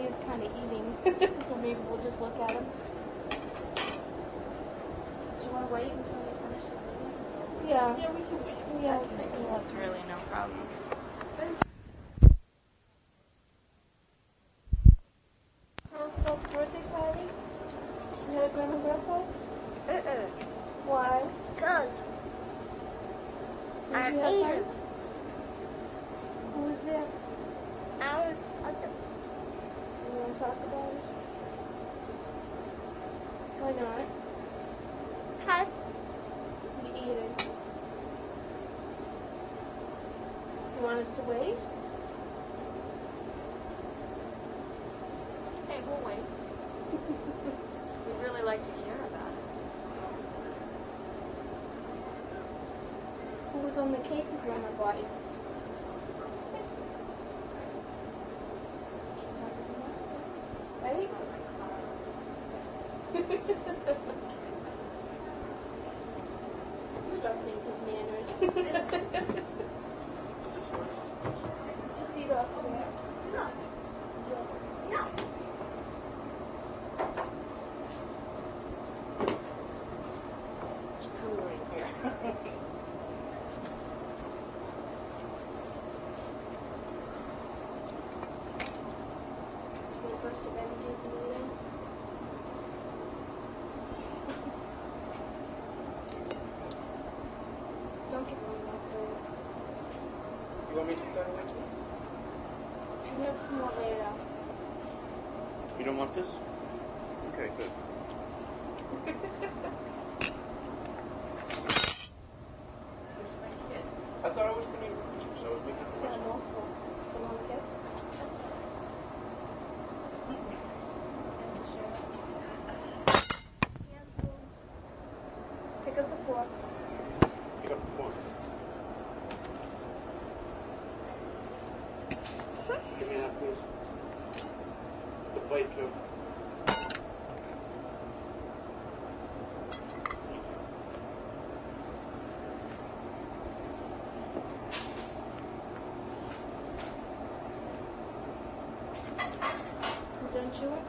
is kind of eating, so maybe we'll just look at him. Do you want to wait until he finishes eating? Yeah. Yeah, we can wait. Yeah. That's really no problem. Tell us about the birthday party. You had a grandma and grandpa's? Why? Because Did I you have ate fun? it. Who was there? I You want to talk about it? Why not? had We eat it. You want us to wait? Hey, we'll wait. We'd really like to hear about it. Who was on the cake that grandma bought you? Right? Struggling his manners. Just eat off there. no. Yes. No. It's cooler in here. Go first to bed and do the meeting. Don't get me like this. You want me to take that away too? You have some more later. You don't want this? Okay, good. I thought I was going to eat pictures, so I was making it Yeah, for no, so want to guess? Pick up the fork. Pick up the phone. Give me that, please. The plate, too. You done chewing?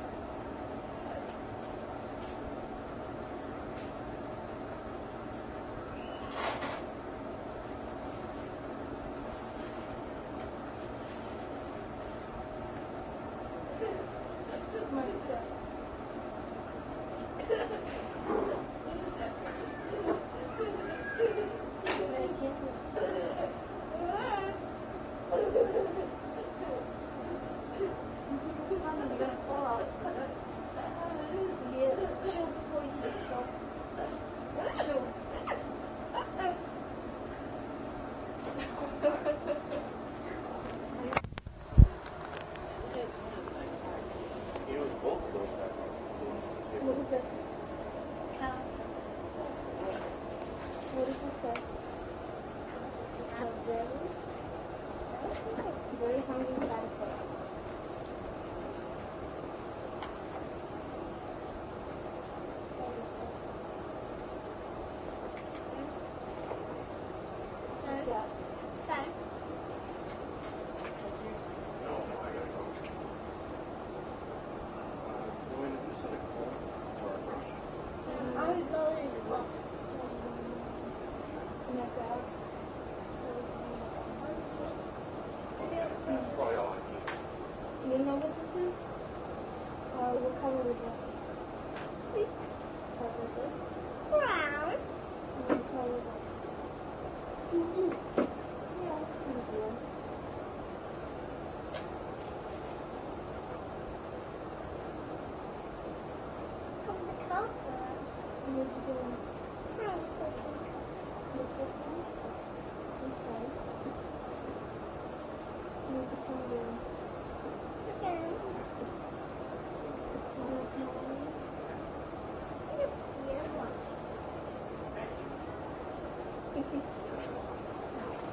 You know, both of those guys are What is this? Cow. What does this say? Very hungry caterpillar. Yeah. Fine. No, I gotta go. Going to do something cool for our brush. I'm going to go. And that's out. That's probably all I need. You know what this is? What color is this? What is this? Brown. And what color is this? Yeah, pretty good. From the color. And what you doing? I'm pushing. Look at them. Okay. What's the sun doing? Again. Is it smiling? Yeah.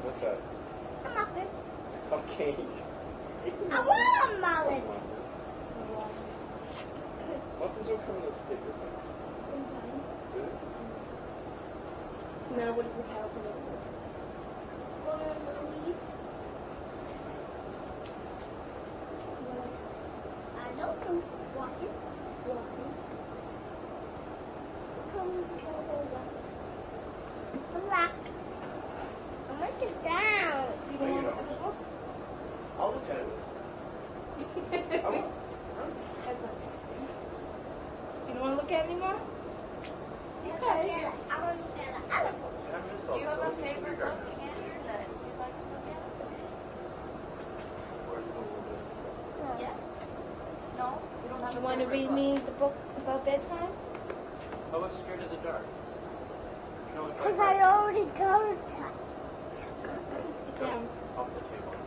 What's that? A muffin. Cupcake. I want a mullet. Muffins don't come in those paper things. Sometimes. Do they? No, what does the cow put in? I don't know. Walking. Black. I'm gonna sit down. You No, you don't don't. want the book? I'll look at it. I will. That's okay. You don't want to look at it anymore? Okay. I want to look at the other book. I missed all Do you this. have I a was in favorite kindergarten. book, Andrew, that you'd like to look at? Where's the little bit? Yes? No? You don't have Do a you want to favorite read book? me the book about bedtime? How about Scared of the Dark? You know, if Because I already got it. Sit down. Off the table.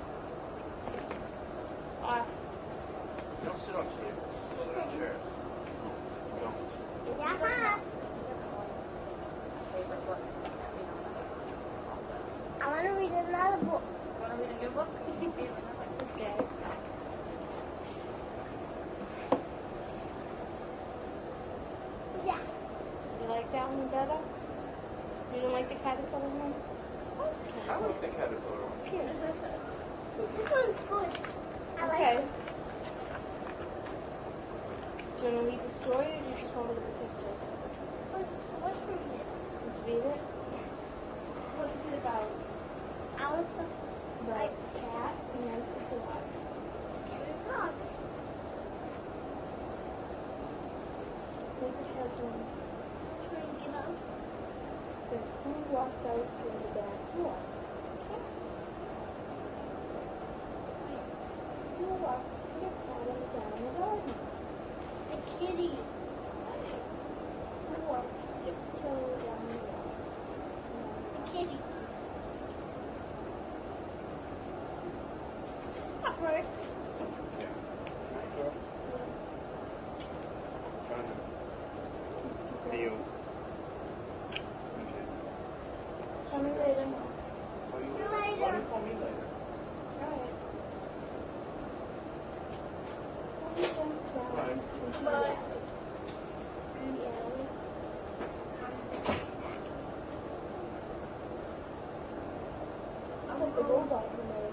Off. You don't sit on tables. You sit on chairs. You don't. Yeah. He doesn't want a favorite book to look at, you know, also. I want to read another book. Want to read a new book? Okay. Yeah. You like that one better? You don't like the caterpillar one? I like the caterpillar one. It's cute. This one's good. I like Okay. this. Do you want to read the story or do you just want to look at the pictures? What's from here? Let's read it. What is it about? I was the About a cat and a dog. dog. Here's the headline. Trying to get up. It says, who walks out through the back door? Who walks tiptoeing down the garden? The kitty. Who walks tiptoeing down the garden? The kitty. Upward. Yeah. Trying to feel. Okay. Tell me later. Tell you Later. later. Why don't you call me later? Alright. He jumps down Bye. into the Bye. alley. The alley. It's like the robot who made.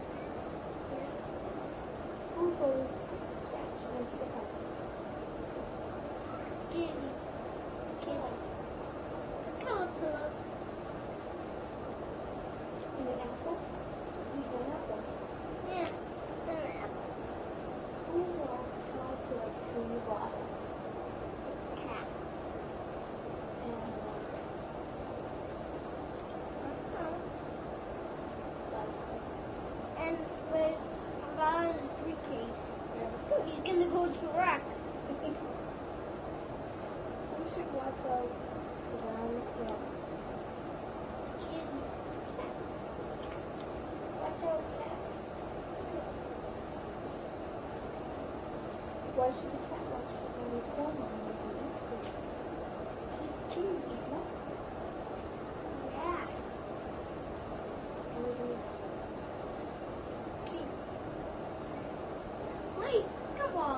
Who goes scratch against the fence? Kitty. Kitty. Caterpillar. And the apple? Who's an apple? Yeah. An apple. Who walks tall to like 3 bottles? Cat. And with around the briefcase, he's gonna go to work. Who should watch out around the hill? Kitty. Watch out, cat. Why should the cat watch around the corner when there's an apple? He can eat nuts. Yeah. Wait, come on.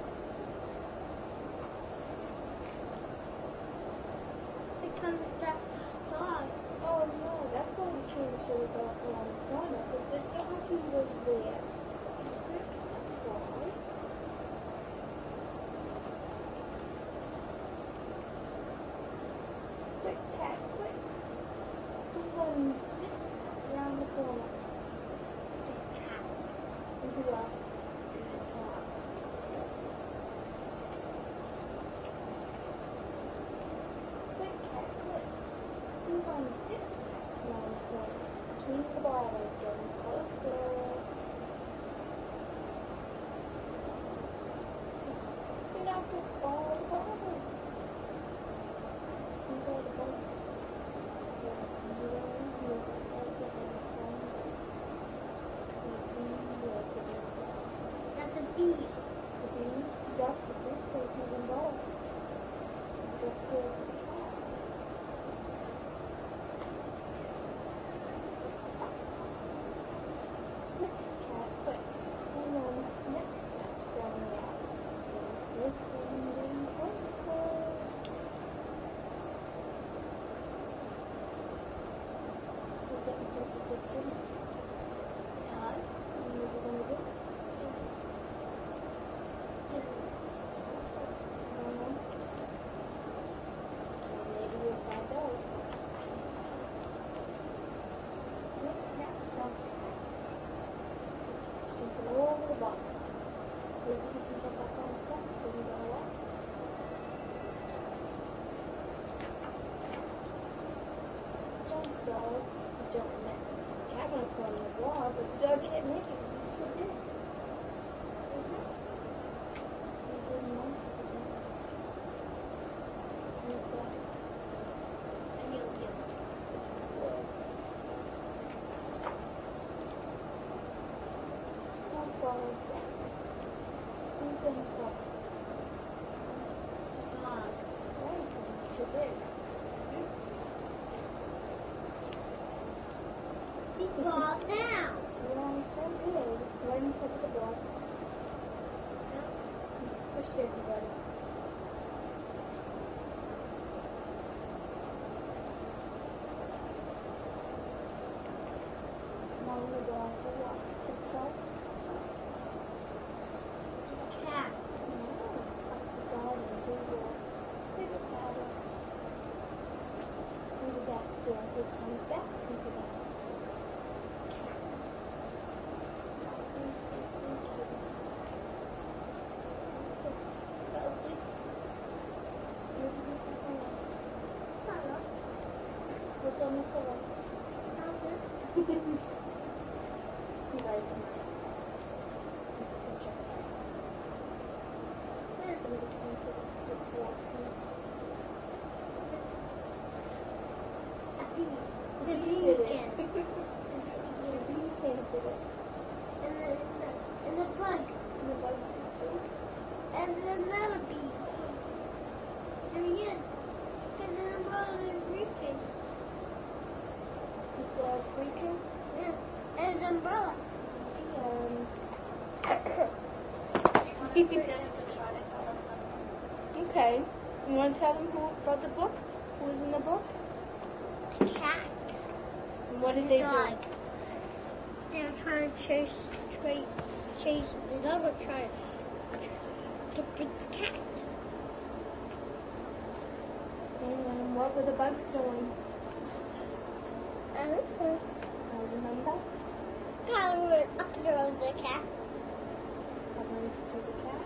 Here comes the dog. Oh no, that's why we turned the show off around the corner, because the donkey was there. That's why. fall down. Yeah, sure did. Right in top of the blocks. You squished everybody. Now we're going to go off the blocks to the top. Cat. Up the garden, through the paddle. Through the back door, it comes back into the house. What's on the pillow? Houses. He likes mice. There's a little pencil that's walking. The Did beacon. it. The bee painted it. And the bug. And the bug too. And another bee. And yes. And then another briefcase. He still has briefcase. Yeah. And an umbrella. Okay. You want to tell them who about the book? Who was in the book? Cat. And what did they Dog. do? They were trying to chase the dog was trying to get the cat. And what were the bugs doing? I don't know. I remember. Kind of up around the cat. Covering for the cat.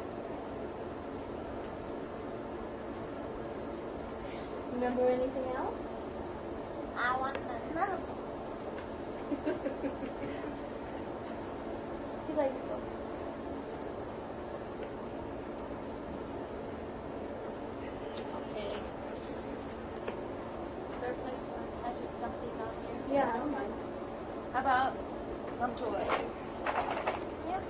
Remember anything else? I want another one. He likes books. Okay. Is there a place where I just dump these out here? Yeah, I don't mind. How about some toys? Yep.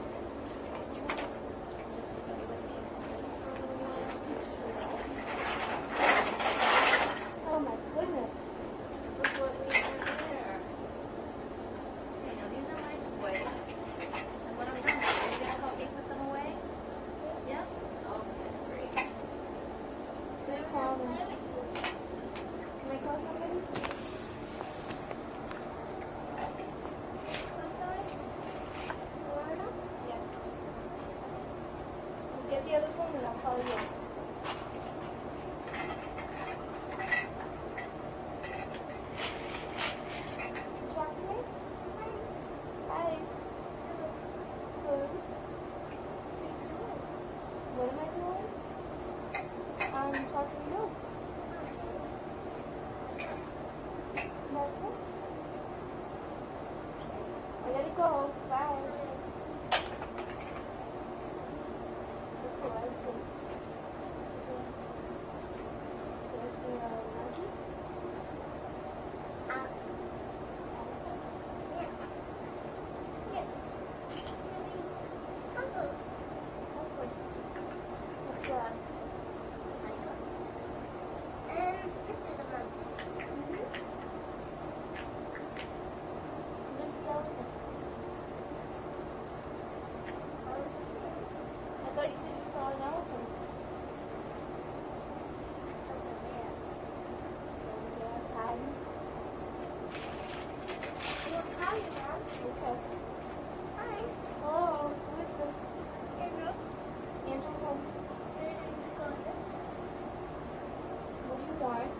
Oh my goodness. Look what we have here. Okay, now these are my toys. And when I'm done, are you gonna help me put them away? Yes? Okay, great. Can I call somebody? Yeah. Get the other phone and I'll call you. Talk to me? Hi. Good. What am I doing? I'm talking to you. That's it. I gotta go. Bye. Okay, I see. Do I see a emoji? What's that? And this is a monkey. This is elephant. I thought you said you saw an elephant. Yeah, it's hiding. Okay. Hi. Oh, who is this? Andrew, home. What do you want?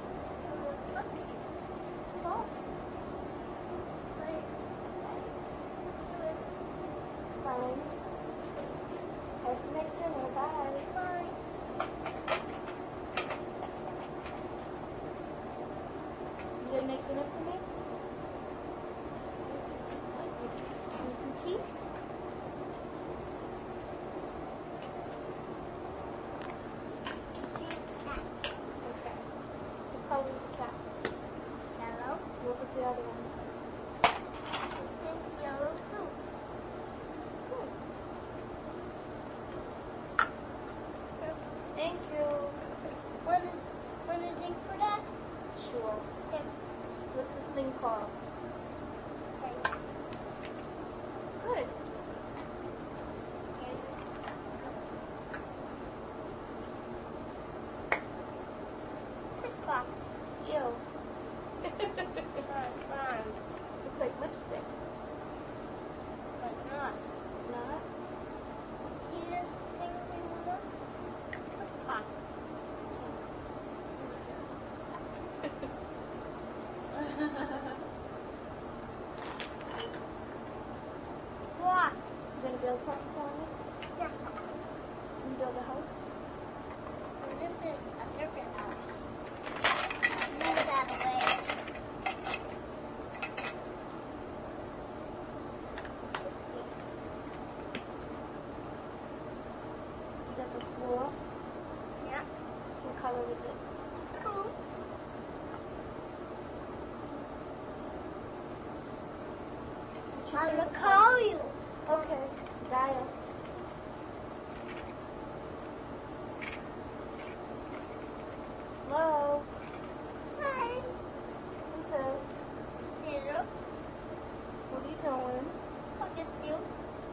Talk. Fine. Have to make dinner. Bye. You gonna make dinner for me? build something for me? Yeah. Can you build a house? So this is a different house. Move that away. Is that the floor? Yeah. What color is it? Cool. I'm gonna call you. Okay. Dial. Hello? Hi. Who's this? Zero. What are you doing? Look at you.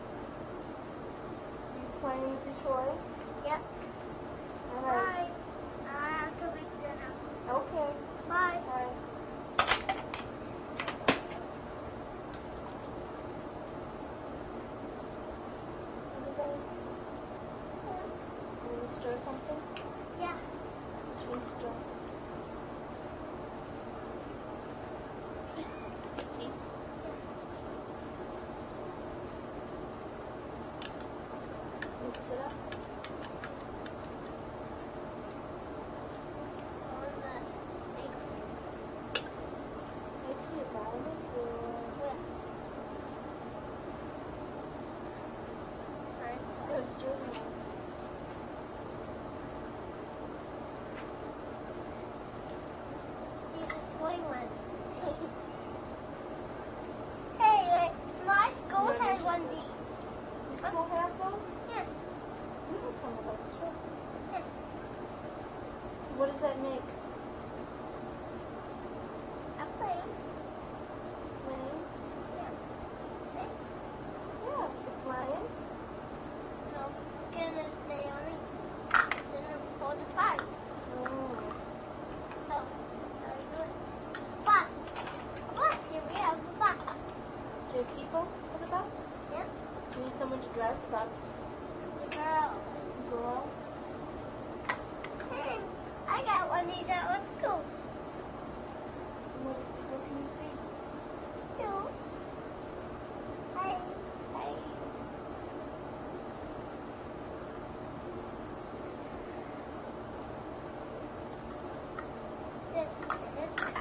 You playing with your toys? Yep. Alright. Bye. I have to make dinner. Okay. Bye. Bye. What are those? You want to stir something? Yeah. What you want to stir? Tea? Mix it up. What was that? I see a dinosaur. Just go stir them. He's a toy one. Hey, like, my school You're has one interested? D. Your school has those? Yeah. We have some of those too. Yeah. What does that make? I play. Plane? Yeah. Yeah, it's a plane. So, gonna stay on it. Then I'm 45. Oh. So, I do it. Bus. Bus. Here we have a bus. Do you have people for the bus? Yeah. Do you need someone to drive the bus? The girl. Girl? Hey, I got one of these at our school. What can you see? You. Hey. Hey. This cut.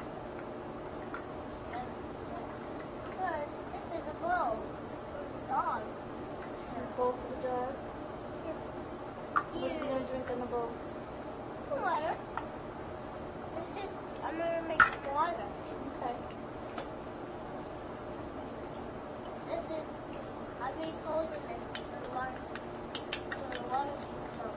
Because this is a bowl for the dog. A bowl for the dog? What is he going to drink in the bowl? Water. This is, I'm going to make water. Okay. This is, I'll be holding this for the water. For the water to flow.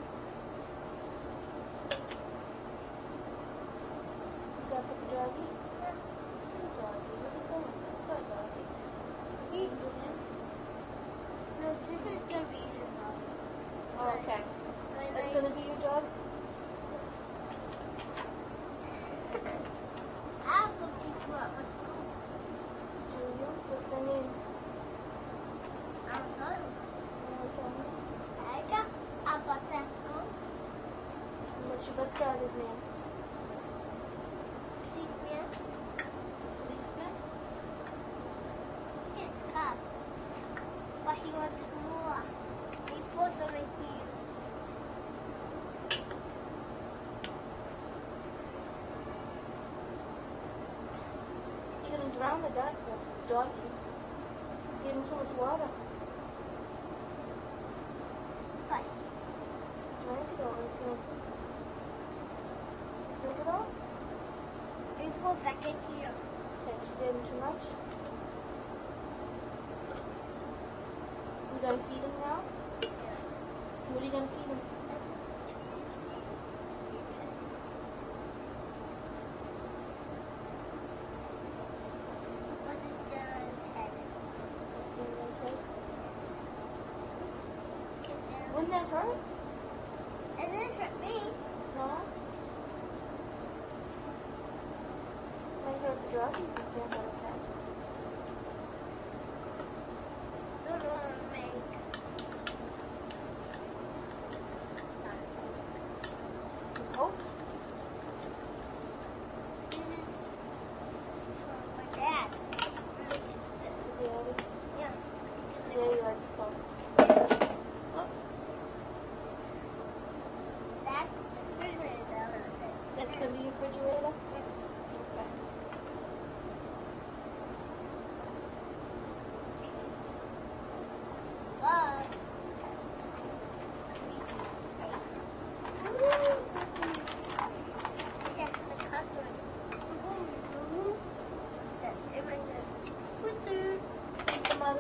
Is that for the doggy? Yeah. See the doggy. Where's it going? It's not doggy. He- Is it in? No, this is going to be his dog. Oh, okay. Like, That's going to be your dog? I have some people at my school. Julia? What's their names? I don't know. You want to tell me? I got a bus at school. And what's your bus driver's name? Policeman. Policeman? He's a cop. But he wanted more. He put something here. You're going to drown the doggy. Give him too much water. But Drink it all. It's going to... Drink it all? he put back in here. Okay, you gave him too much? You going to feed him now? What are you going to feed him? What is down his head? What's doing his head? Get down. Wouldn't that hurt? It didn't hurt me. No? Might hurt the doggy if you stand on his head. I don't want to make. Hope? This is for my dad. The daddy. Yeah. The daddy likes Coke.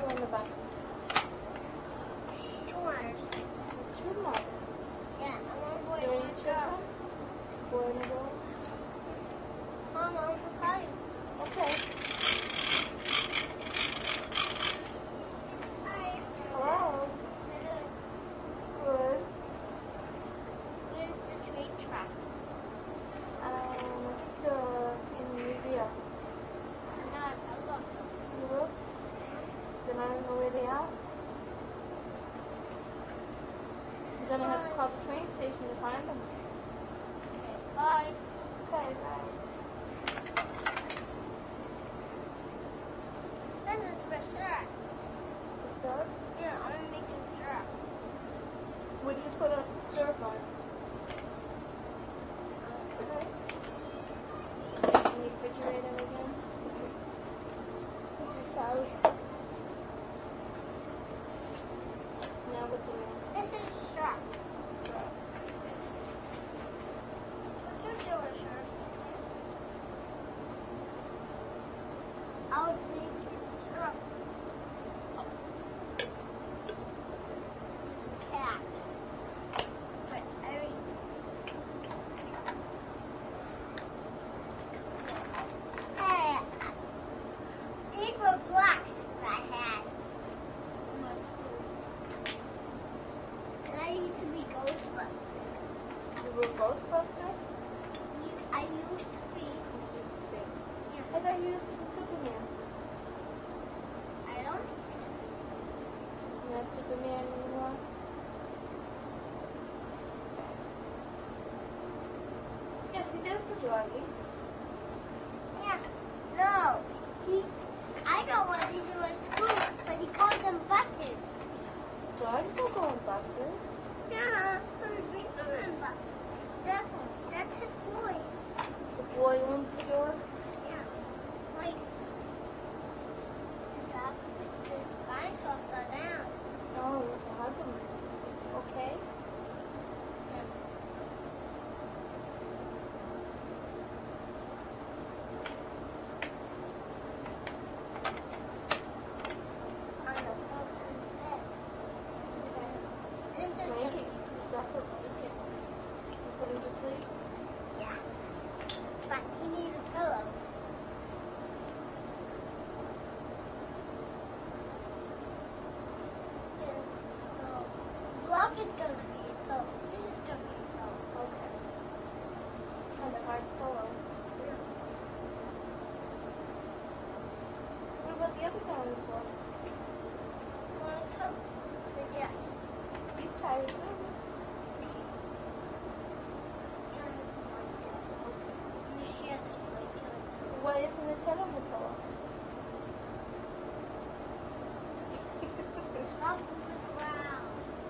on the bus? Tours. There's two mothers. Yeah, and one Is boy there and any one girl. children? Boy and a girl? Mom, I'm sorry. Okay. Hi. Hello. Good. Where's the train track? I think in the museum. Not, I looked. You looked? Then I don't know where they are. You're gonna have to call the train station to find them. Bye. Okay, bye. This is for sure. The syrup? Yeah, I'm making syrup. What do you put a syrup on? Okay. In the refrigerator again? Sorry. Now what's the next? This is syrup. Syrup. What you doing, sir? I'll make syrup. Cats. But every... Hey, these were blocks I had. And I used to be Ghostbuster. You were Ghostbuster? I used to be. Used to be. Yeah. I thought you used to be Superman. I don't. You're not Superman anymore? Yes, he does the jogging. Yeah. No. I got one of these in my school, but he called them buses. Dogs don't go on buses. Yeah, so we bring them in buses. That's his boy. The boy owns the door. Yeah. Like, stop. His dinosaur fell down. Oh, you have to hug him. Okay. This is Blanket. Yourself a blanket. You put him to sleep. yeah. But he needs a pillow. Block is gonna be a pillow. This is gonna be a pillow. Okay. Kind of hard pillow. What about the other dinosaur? Wanna come? Yeah. He's tired too. Why isn't his head on the pillow? Up to the ground.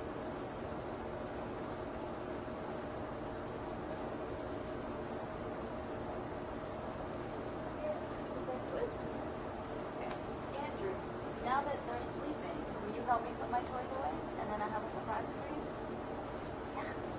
Is that good? Andrew, now that they're sleeping, will you help me put my toys away? And then I have a surprise for you? Yeah.